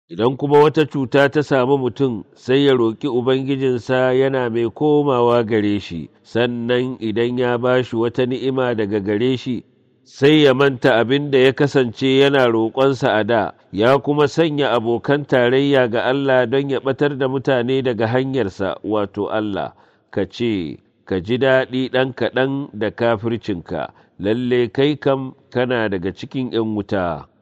Idan kuma wata cuta ta samu mutum sai ya roƙi Ubangijinsa yana mai komawa gare shi, sannan idan ya ba shi wata ni'ima daga gare shi, sai ya manta abin da ya kasance yana roƙonsa a da, ya kuma sanya abokan tarayya ga Allah don ya ɓatar da mutane daga hanyarsa, wato Allah, ka ce, ka ji daɗi ɗan kaɗan da kafircinka, lalle kai kam kana daga cikin ’yan wuta.